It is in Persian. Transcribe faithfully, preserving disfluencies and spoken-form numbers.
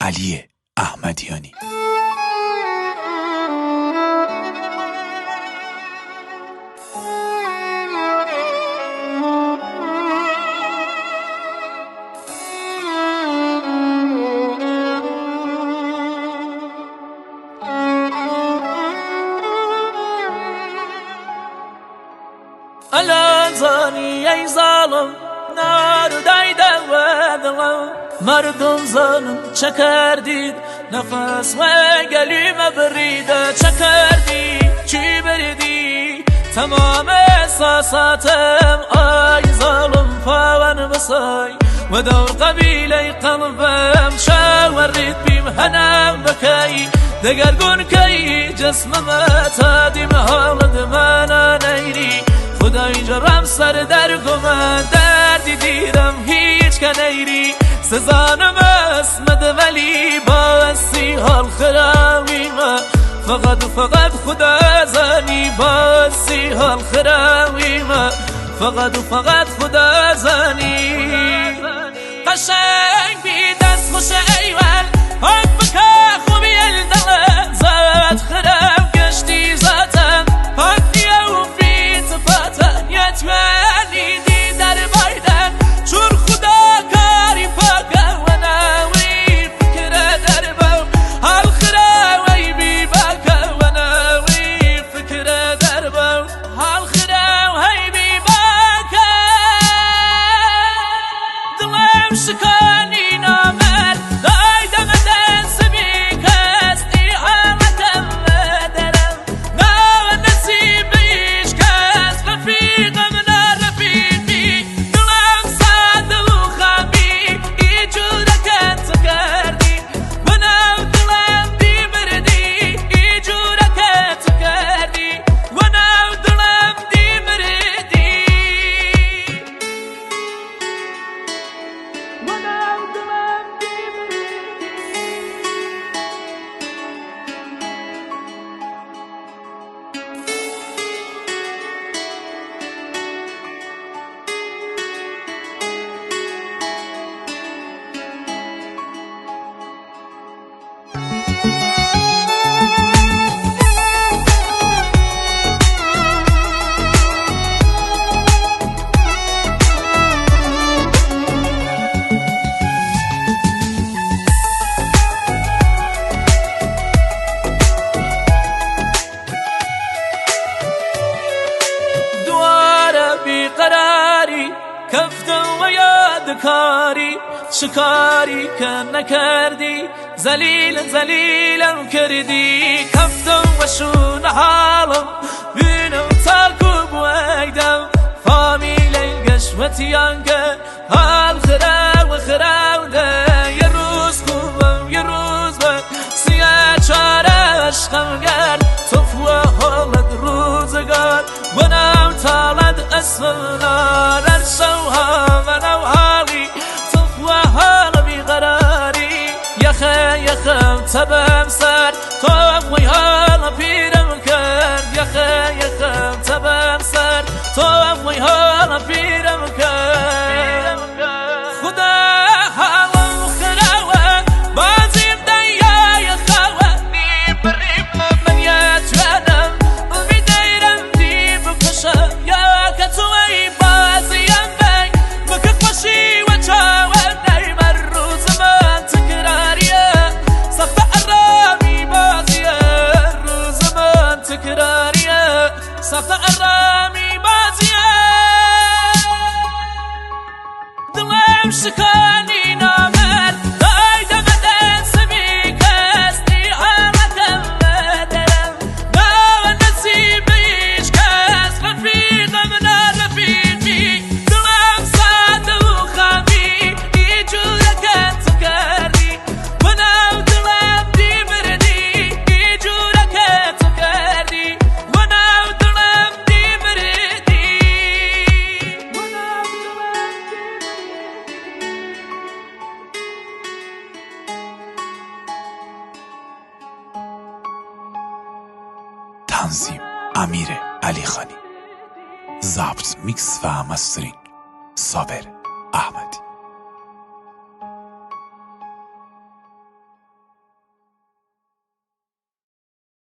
علی احمدیانی. الان زانی ای ظالم نار دایده و دلم مردم ظالم چه کردید نفس و گلیم بریده چه کردی چی بریدی تمام احساساتم آی ظالم پاون بسای و دور قبیله قلبم شاورید بیم هنم بکی دگرگون کی جسمم تادیم حالد من نیری خدای جرم سر در گمن دردی دیدم هیچ کنیری سزانم اسمد ولی باسی حال خراویم فقط فقط خدا زنی باسی حال خراویم فقط فقط خدا زنی قشنگ بی دست خوش ایول حب که خوبی الدل زد خرم گشتی زاتم پاکی و فی تفاتن یتمنی دی در بایدن چور خدا کاری پاکه و ناوی فکر در باو حال خراوی بی باکه و ناوی فکر در باو حال خراوی بی باکه دلم شکانی نامر دایدم دست بی کستی حالتم درم ناو نصیب ایش کس رفیقم نرفیقی دلم ساده و خامی ای جورکت کردی و ناو دلم دی بردی ای جورکت کردی و ناو دلم دی بردی و ناو دلم دی بردی دواره بیقراری کفتم و یادکاری شکاری که نکردی زلیل زلیلم کردی کفتم و شون حالم بینم تاکو بویدم فامیل گشمتیان که حال خراب و خرابده یه روز خوبم یه روز بد سیاه چاره عشقم گرد تفوه حالت روزگار و نام تالد اسمنا لرشوها منو حالی تفوه حال بیقراری یخه یخم تبم سر تو وی حال پیرم کرد یخه یخم تبم سر تو وی حال پیرم کرد خدا حالم خراوه بازیم دیای خواه نیم بریم من یتوانم بیدیرم دی بکشم یا که توی بازیم بی بکه خوشی و چاوه نیم روز من تکراریه سخت ارامی بازیه روز من تکراریه سخت ارامی بازیه دلم شکانی نامر دایدم دست بی کستی حالتم درم ناو نصیب ایش کس رفیقم نرفیقی دلم ساده و خامی ای جورکت کردی و ناو دلم دی بردی ای جورکت کردی و ناو دلم دی بردی و ناو دلم تنظیم امیر علی خانی، ضبط میکس و مسترینگ صابر احمد.